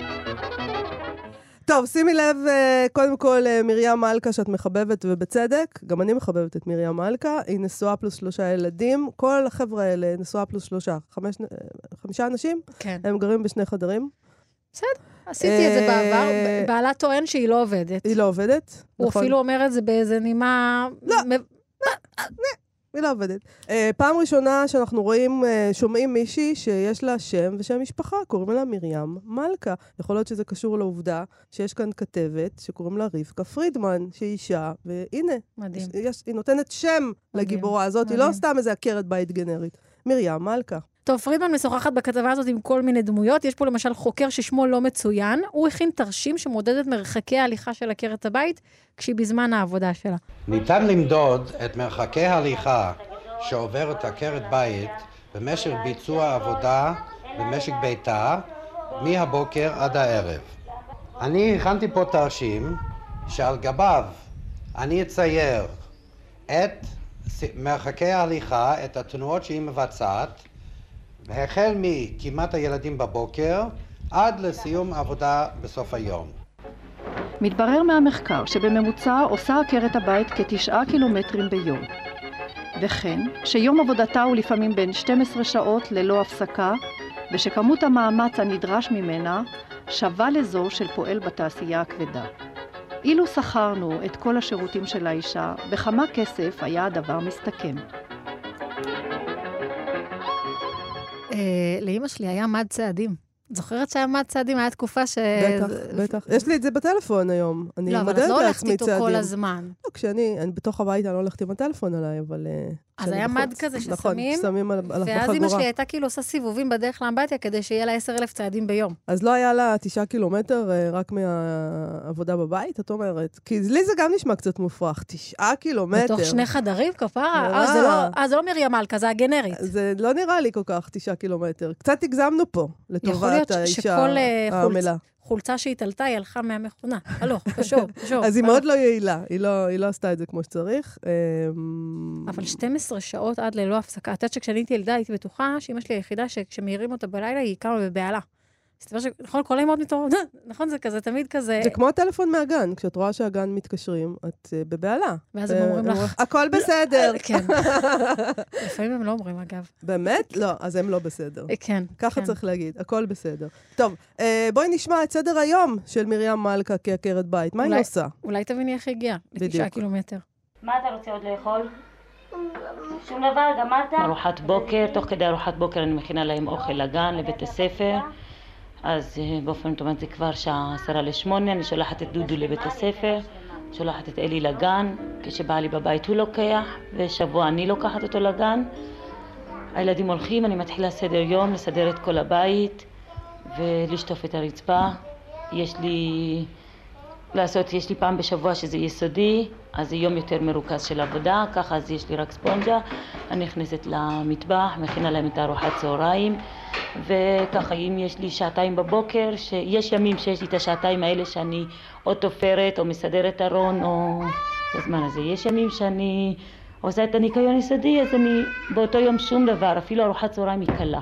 טוב, שימי לב, קודם כל, מרים מלכה שאת מחבבת ובצדק, גם אני מחבבת את מרים מלכה, היא נשואה פלוס 3 ילדים, כל החבר'ה האלה נשואה פלוס 3, 5 אנשים, כן. הם גרים ב2 חדרים. בסדר, עשיתי את זה בעבר, בעלה טוען שהיא לא עובדת. היא לא עובדת, הוא נכון. אפילו אומר את זה באיזה נימה... לא, היא לא עובדת. פעם ראשונה שאנחנו רואים, שומעים מישהי שיש לה שם ושם משפחה, קוראים לה מרים מלכה. יכול להיות שזה קשור לעובדה שיש כאן כתבת שקוראים לה רבקה פרידמן, שהיא אישה, והנה, מדהים. היא נותנת שם לגיבורה הזאת, היא לא סתם איזה עקרת בית גנרית. מרים מלכה. טוב, פרידמן משוחחת בכתבה הזאת עם כל מיני דמויות. יש פה למשל חוקר ששמו לא מצוין. הוא הכין תרשים שמודד את מרחקי ההליכה של עקרת הבית כשהיא בזמן העבודה שלה. ניתן למדוד את מרחקי ההליכה שעוברת עקרת בית במשך ביצוע עבודה במשק ביתה מהבוקר עד הערב. אני הכנתי פה תרשים שעל גביו אני אצייר את מרחקי ההליכה, את התנועות שהיא מבצעת, החל מכמעט הילדים בבוקר עד לסיום עבודה בסוף היום. מתברר מהמחקר שבממוצע עושה עקרת הבית כ9 קילומטרים ביום. וכן, שיום עבודתה הוא לפעמים בין 12 שעות ללא הפסקה, ושכמות המאמץ הנדרש ממנה שווה לזו של פועל בתעשייה הכבדה. אילו שכרנו את כל השירותים של האישה, בכמה כסף היה הדבר מסתכם. לאמא שלי היה מד צעדים. זוכרת שעמד צעדים, היה תקופה ש... בטח. יש לי את זה בטלפון היום. לא, אבל את לא הולכת איתו כל הזמן. לא, כשאני בתוך הבית, אני לא הולכת עם הטלפון עליי, אבל... אז היה מד כזה ששמים, שמים על החגורה. ואז אמא שלי הייתה כאילו עושה סיבובים בדרך לאמבטיה, כדי שיהיה לה 10,000 צעדים ביום. אז לא היה לה 9 קילומטר רק מהעבודה בבית, את אומרת? כי לי זה גם נשמע קצת מופרך, 9 קילומטר. בתוך 2 חדרים, כפרה? זה לא מרים מלכה, זה הגנרית. זה לא נראה לי כל כך 9 קילומטר. קצת הגזמנו פה, לטובת האישה העמלה. חולצה שהתעלתה, היא הלכה מהמכונה. הלוך, פשור. אז היא מאוד לא יעילה, היא לא עשתה את זה כמו שצריך. אבל 12 שעות עד ללא הפסקה. את יודעת שכשאני הייתי ילדה, הייתי בטוחה שאמא שלי היחידה שכשמהירים אותה בלילה, היא קמה בבעלה. נכון, כל האימהות מתעוררות, נכון, זה כזה, תמיד כזה... זה כמו הטלפון מהגן, כשאת רואה שהגן מתקשרים, את בבעלה. ואז הם אומרים לך... הכל בסדר. כן. לפעמים הם לא אומרים, אגב. באמת? לא, אז הם לא בסדר. כן. ככה צריך להגיד, הכל בסדר. טוב, בואי נשמע את סדר היום של מרים מלכה כעקרת בית. מה היא עושה? אולי תביני איך הגיעה, ל9 קילומטר. מה אתה רוצה עוד לאכול? שום דבר, גמרת? ארוחת בוקר, תוך כדי ארוחת בוקר אני מכינה להם אוכל לגן, לבית הספר. אז באופן אוטומטי זה כבר שעה 7:50, אני שולחת את דודו לבית הספר, שולחת את אלי לגן, כשבעלי בבית הוא לוקח, ושבוע אני לוקחת אותו לגן. הילדים הולכים, אני מתחילה סדר יום, לסדר את כל הבית, ולשטוף את הרצפה. יש לי פעם בשבוע שזה יסודי, אז זה יום יותר מרוכז של עבודה, ככה אז יש לי רק ספונג'ה, אני נכנסת למטבח, מכינה להם את ארוחת צהריים, וככה אם יש לי 2 בבוקר, שיש ימים שיש לי את 2 האלה שאני או תופרת או מסדרת ארון או בזמן הזה, יש ימים שאני עושה את הניקיון יסודי, אז אני באותו יום שום דבר, אפילו ארוחת צהריים היא קלה.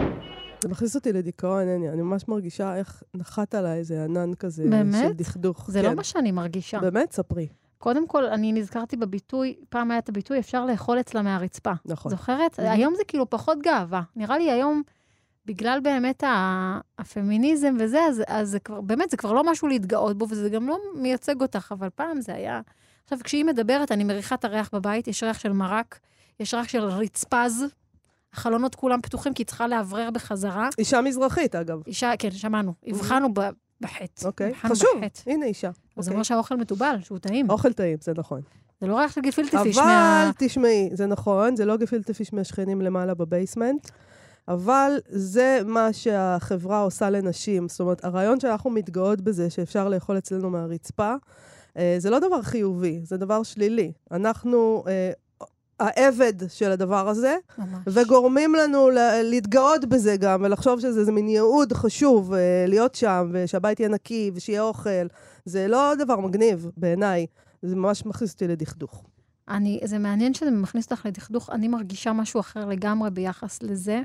זה מכניס אותי לדיכאון, אני ממש מרגישה איך נחת עליי איזה ענן כזה של דכדוך. זה לא מה שאני מרגישה. באמת? ספרי. קודם כל, אני נזכרתי בביטוי, פעם היה את הביטוי, אפשר לאכול אצלה מהרצפה. נכון. זוכרת? היום זה כאילו פחות גאווה. נראה לי היום, בגלל באמת הפמיניזם וזה, אז זה כבר, באמת, זה כבר לא משהו להתגאות בו, וזה גם לא מייצג אותך, אבל פעם זה היה... עכשיו, כשהיא מדברת, אני מריחה את הריח בבית, יש ריח של מרק, יש ריח של רצפז, החלונות כולם פתוחים, כי היא צריכה להברר בחזרה. אישה מזרחית, אגב. אישה, כן, שמענו. הבחנו בחץ. אוקיי, חשוב. הנה אישה. זה אומר שהאוכל מטובל, שהוא טעים. אוכל טעים, זה נכון. זה לא ריח של גפילטע פיש אבל, תשמעי, זה נכון, זה לא גפילטע פיש מהשכנים למעלה בבייסמנט, אבל זה מה שהחברה עושה לנשים. זאת אומרת, הרעיון שאנחנו מתגאות בזה, שאפשר לאכול אצלנו מהרצפה, זה לא דבר חיובי, זה דבר שלילי. אנחנו... העבד של הדבר הזה, ממש. וגורמים לנו להתגאות בזה גם, ולחשוב שזה מין ייעוד חשוב להיות שם, ושהבית יהיה נקי, ושיהיה אוכל. זה לא דבר מגניב בעיניי, זה ממש מכניס אותי לדכדוך. זה מעניין שזה מכניס אותך לדכדוך, אני מרגישה משהו אחר לגמרי ביחס לזה.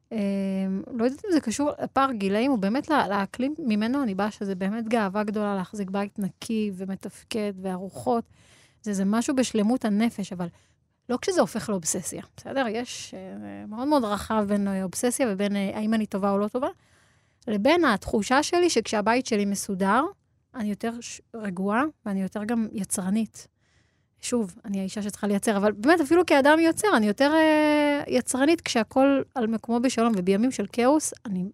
לא יודעת אם זה קשור לפער גילאים, ובאמת לאקלים ממנו אני באה שזה באמת גאווה גדולה להחזיק בית נקי ומתפקד וארוחות. זה משהו בשלמות הנפש, אבל לא כשזה הופך לאובססיה, בסדר? יש מאוד מאוד רחב בין אובססיה ובין האם אני טובה או לא טובה, לבין התחושה שלי שכשהבית שלי מסודר, אני יותר רגועה ואני יותר גם יצרנית. שוב, אני האישה שצריכה לייצר, אבל באמת אפילו כאדם יוצר, אני יותר יצרנית כשהכל על מקומו בשלום, ובימים של כאוס,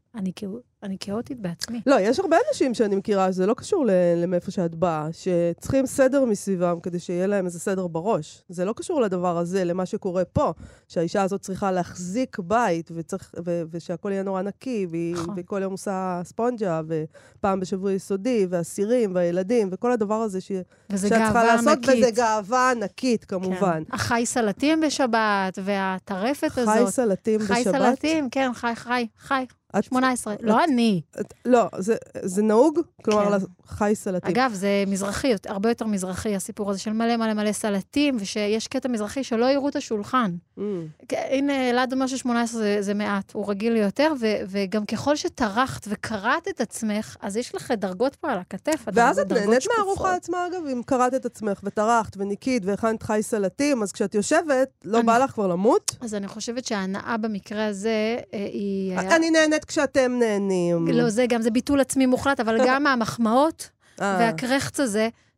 אני כאוטית בעצמי. לא, יש הרבה אנשים שאני מכירה, שזה לא קשור למאיפה שאת באה, שצריכים סדר מסביבם כדי שיהיה להם איזה סדר בראש. זה לא קשור לדבר הזה, למה שקורה פה, שהאישה הזאת צריכה להחזיק בית, ושהכל יהיה נורא נקי, וכל יום עושה ספונג'ה, ופעם בשבוע יסודי, והסירים, והילדים, וכל הדבר הזה שאת צריכה לעשות, וזה גאווה ענקית, כמובן. החי סלטים בשבת, והטרפת הזאת. חי סלטים בשבת? חי סלטים, כן, חי. 18, לא אני. לא, זה נהוג? כלומר, חי סלטים. אגב, זה מזרחי, הרבה יותר מזרחי, הסיפור הזה של מלא מלא מלא סלטים, ושיש קטע מזרחי שלא יראו את השולחן. הנה, ילד אומר ש18 זה מעט, הוא רגיל יותר, וגם ככל שטרחת וקראת את עצמך, אז יש לך דרגות פה על הכתף. ואז את נהנית מהארוחה עצמה, אגב, אם קראת את עצמך וטרחת וניקית והכנת חי סלטים, אז כשאת יושבת, לא בא לך כבר למות? אז אני חושבת שההנאה במקרה הזה היא... אני נהנית כשאתם נהנים. לא, זה ביטול עצמי מוחלט, אבל גם המחמאות והקרחץ הזה,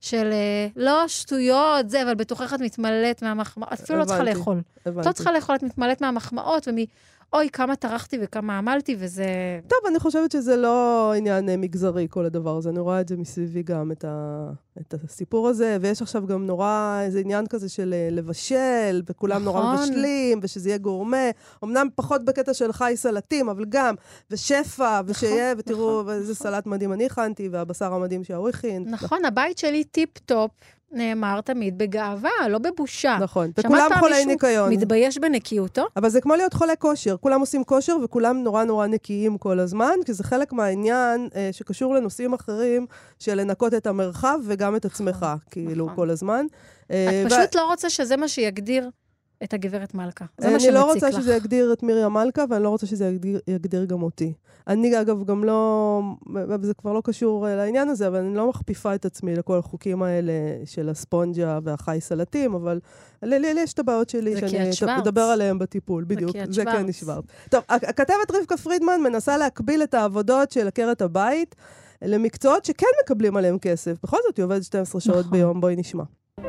של לא שטויות, זה, אבל בתוכך את מתמלאת מהמחמאות, אפילו לא צריכה לאכול. לא צריכה לאכול, את מתמלאת מהמחמאות, אוי, כמה טרחתי וכמה עמלתי, וזה... טוב, אני חושבת שזה לא עניין מגזרי, כל הדבר הזה. אני רואה את זה מסביבי גם, את הסיפור הזה, ויש עכשיו גם נורא איזה עניין כזה של לבשל, וכולם נורא מבשלים, ושזה יהיה גורמה. אמנם פחות בקטע של חי סלטים, אבל גם, ושפע, ושיהיה, ותראו איזה סלט מדהים אני הכנתי, והבשר המדהים שההוא הכין. נכון, הבית שלי טיפ-טופ, נאמר תמיד בגאווה, לא בבושה. נכון, וכולם חולי ניקיון. מתבייש בנקיותו? אבל זה כמו להיות חולי כושר. כולם עושים כושר וכולם נורא נורא נקיים כל הזמן, כי זה חלק מהעניין שקשור לנושאים אחרים של לנקות את המרחב וגם את עצמך, כאילו כל הזמן. את פשוט לא רוצה שזה מה שיגדיר את הגברת מלכה. זה מה אני שמציק לך. לא רוצה שזה יגדיר את מרים מלכה, ואני לא רוצה שזה יגדיר גם אותי. אני אגב גם לא, זה כבר לא קשור לעניין הזה, אבל אני לא מכפיפה את עצמי לכל החוקים האלה של הספונג'ה והחי סלטים, אבל לי יש את הבעיות שלי שאני אדבר עליהם בטיפול, בדיוק, זה כן שוורץ. טוב, הכתבת רבקה פרידמן מנסה להקביל את העבודות של עקרת הבית למקצועות שכן מקבלים עליהם כסף. בכל זאת היא עובדת 12 שעות ביום, בואי נשמע.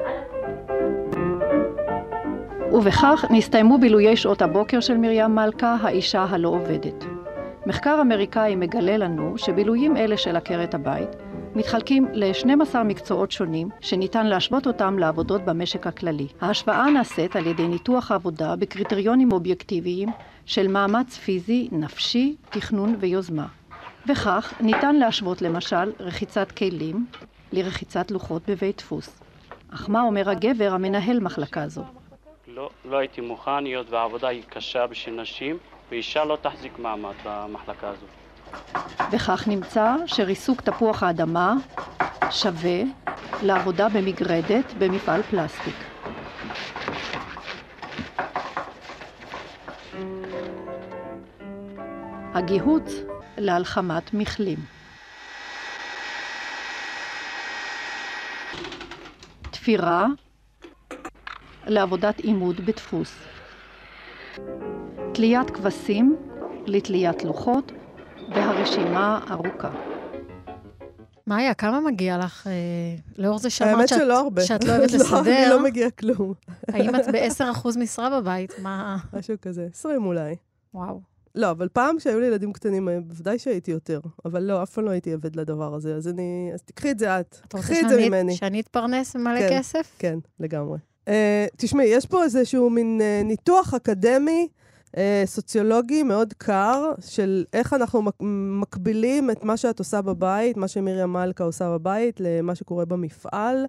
ובכך נסתיימו בילויי שעות הבוקר של מרים מלכה, האישה הלא עובדת. מחקר אמריקאי מגלה לנו שבילויים אלה של עקרת הבית מתחלקים ל-12 מקצועות שונים שניתן להשוות אותם לעבודות במשק הכללי. ההשוואה נעשית על ידי ניתוח העבודה בקריטריונים אובייקטיביים של מאמץ פיזי, נפשי, תכנון ויוזמה. וכך ניתן להשוות למשל רחיצת כלים לרחיצת לוחות בבית דפוס. אך מה אומר הגבר המנהל מחלקה זו? לא הייתי מוכן, היות והעבודה היא קשה בשביל נשים, ואישה לא תחזיק מעמד במחלקה הזו. וכך נמצא שריסוק תפוח האדמה שווה לעבודה במגרדת במפעל פלסטיק. הגיהוץ להלחמת מכלים. תפירה לעבודת עימוד בדפוס. תליית כבשים לתליית לוחות, והרשימה ארוכה. מאיה, כמה מגיע לך? לאור זה שמעת האמת שלא הרבה. שאת לא אוהבת לסדר. אני לא מגיע כלום. האם את ב-10% משרה בבית? מה? משהו כזה, 20 אולי. וואו. לא, אבל פעם שהיו לי ילדים קטנים, בוודאי שהייתי יותר. אבל לא, אף פעם לא הייתי עבד לדבר הזה. אז תקחי את זה את. תקחי את זה ממני. שאני אתפרנס מלא כסף? כן, לגמרי. תשמעי, יש פה איזשהו מין ניתוח אקדמי, סוציולוגי מאוד קר, של איך אנחנו מקבילים את מה שאת עושה בבית, מה שמרים מלכה עושה בבית, למה שקורה במפעל.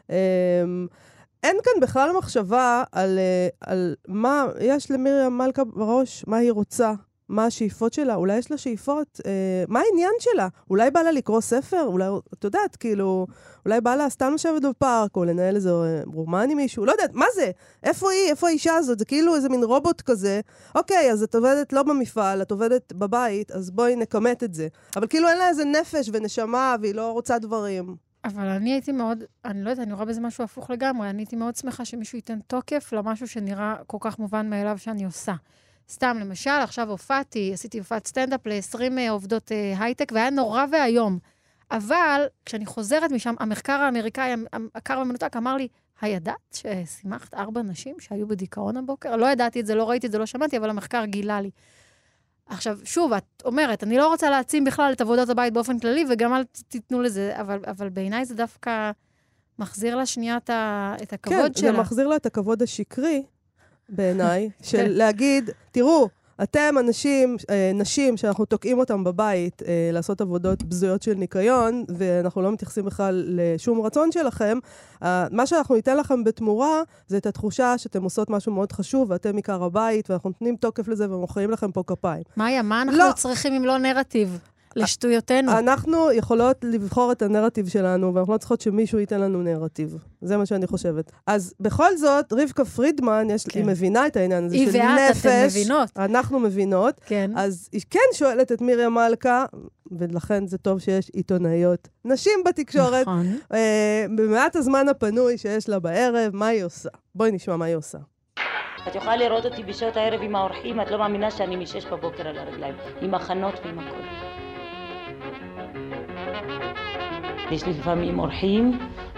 אין כאן בכלל מחשבה על מה יש למרים מלכה בראש, מה היא רוצה, מה השאיפות שלה, אולי יש לה שאיפות, מה העניין שלה? אולי בא לה לקרוא ספר? אולי, את יודעת, כאילו, אולי בא לה סתם לשבת בפארק, או לנהל איזה רומן עם מישהו, לא יודעת, מה זה? איפה היא? איפה האישה הזאת? זה כאילו איזה מין רובוט כזה. אוקיי, אז את עובדת לא במפעל, את עובדת בבית, אז בואי נקמת את זה. אבל כאילו אין לה איזה נפש ונשמה, והיא לא רוצה דברים. אבל אני הייתי מאוד, אני לא יודעת, אני רואה בזה משהו הפוך לגמרי, אני הייתי מאוד שמחה שמישהו ייתן תוקף למשהו שנראה כל כך מובן מאליו שאני עושה. סתם, למשל, עכשיו עשיתי הופעת סטנדאפ ל-20 עובדות הייטק, והיה נורא והיום. אבל כשאני חוזרת משם, המחקר האמריקאי, הקר ומנותק, אמר לי, הידעת ששימחת 4 נשים שהיו בדיכאון הבוקר? לא ידעתי את זה, לא ראיתי את זה, לא שמעתי, אבל המחקר גילה לי. עכשיו, שוב, את אומרת, אני לא רוצה להעצים בכלל את עבודת הבית באופן כללי, וגם אל תיתנו לזה, אבל בעיניי זה דווקא מחזיר לה שנייה את הכבוד שלה. כן, זה מחזיר לה את הכבוד השקרי, בעיניי, של להגיד, תראו, אתם נשים שאנחנו תוקעים אותם בבית לעשות עבודות בזויות של ניקיון, ואנחנו לא מתייחסים בכלל לשום רצון שלכם, מה שאנחנו ניתן לכם בתמורה, זה את התחושה שאתם עושות משהו מאוד חשוב, ואתם עיקר הבית, ואנחנו נותנים תוקף לזה, ומוכרים לכם פה כפיים. מאיה, מה אנחנו צריכים אם לא נרטיב? לשטויותינו. אנחנו יכולות לבחור את הנרטיב שלנו, ואנחנו לא צריכות שמישהו ייתן לנו נרטיב. זה מה שאני חושבת. אז בכל זאת, רבקה פרידמן, היא מבינה את העניין הזה של נפש. היא ואת, אתן מבינות. אנחנו מבינות. כן. אז היא כן שואלת את מרים מלכה, ולכן זה טוב שיש עיתונאיות נשים בתקשורת. נכון. במעט הזמן הפנוי שיש לה בערב, מה היא עושה? בואי נשמע מה היא עושה. את יכולה לראות אותי בשעות הערב עם האורחים, את לא מאמינה שאני מ-6 בבוקר על הרגליים, עם הכנות ועם הכל. יש לי לפעמים אורחים,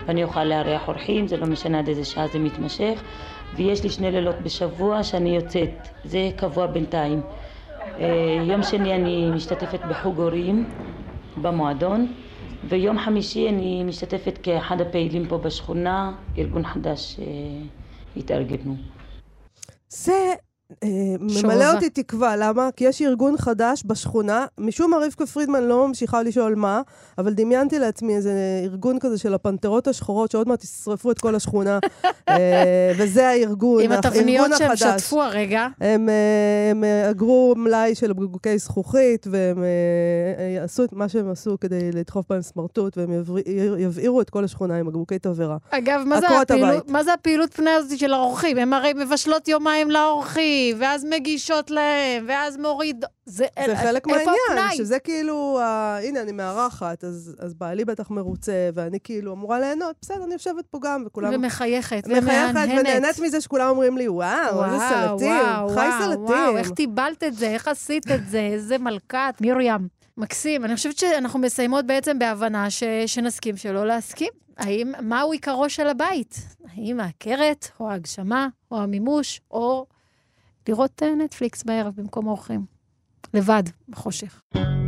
ואני אוכל לארח אורחים, זה לא משנה עד איזה שעה זה מתמשך, ויש לי 2 לילות בשבוע שאני יוצאת, זה קבוע בינתיים. יום שני אני משתתפת בחוג הורים במועדון, ויום חמישי אני משתתפת כאחד הפעילים פה בשכונה, ארגון חדש התארגנו. זה ממלא אותי תקווה, למה? כי יש ארגון חדש בשכונה, משום מה רבקה פרידמן לא ממשיכה לשאול מה, אבל דמיינתי לעצמי איזה ארגון כזה של הפנתרות השחורות, שעוד מעט ישרפו את כל השכונה, וזה הארגון, עם התבניות שהם שטפו הרגע. הם אגרו מלאי של בקבוקי זכוכית, והם עשו את מה שהם עשו כדי לדחוף בהם סמרטוט, והם יבעירו את כל השכונה עם בקבוקי תבערה. אגב, מה זה הפעילות פני הזאת של האורחים? הם הרי מבשלות יומיים לאורחים, ואז מגישות להם, ואז מוריד... זה חלק מהעניין, שזה כאילו, הנה, אני מארחת, אז בעלי בטח מרוצה, ואני כאילו אמורה ליהנות, בסדר, אני יושבת פה גם, וכולם... ומחייכת, ומהנהנת. ונהנית מזה שכולם אומרים לי, וואו, איזה סלטים, חי סלטים. וואו, איך טיבלת את זה, איך עשית את זה, איזה מלכת, מרים. מקסים, אני חושבת שאנחנו מסיימות בעצם בהבנה שנסכים שלא להסכים. מהו עיקרו של הבית? האם העקרת, או ההגשמה, או המימוש, או לראות נטפליקס בערב במקום האורחים. לבד, בחושך.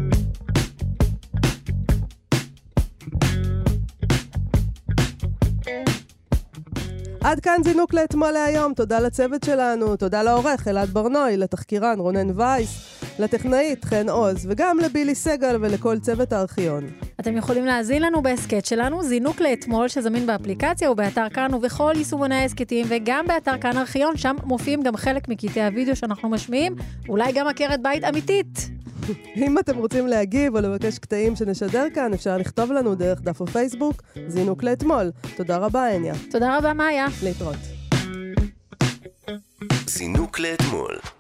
עד כאן זינוק לאתמול להיום. תודה לצוות שלנו, תודה לעורך אלעד ברנוי, לתחקירן רונן וייס, לטכנאית חן עוז, וגם לבילי סגל ולכל צוות הארכיון. אתם יכולים להזין לנו בהסקט שלנו, זינוק לאתמול, שזמין באפליקציה ובאתר כאן ובכל יישומוני ההסקטים, וגם באתר כאן ארכיון, שם מופיעים גם חלק מקטעי הוידאו שאנחנו משמיעים, אולי גם עקרת בית אמיתית. אם אתם רוצים להגיב או לבקש קטעים שנשדר כאן, אפשר לכתוב לנו דרך דף הפייסבוק, זינוק לאתמול. תודה רבה, אניה. תודה רבה, מאיה. להתראות. זינוק לאתמול.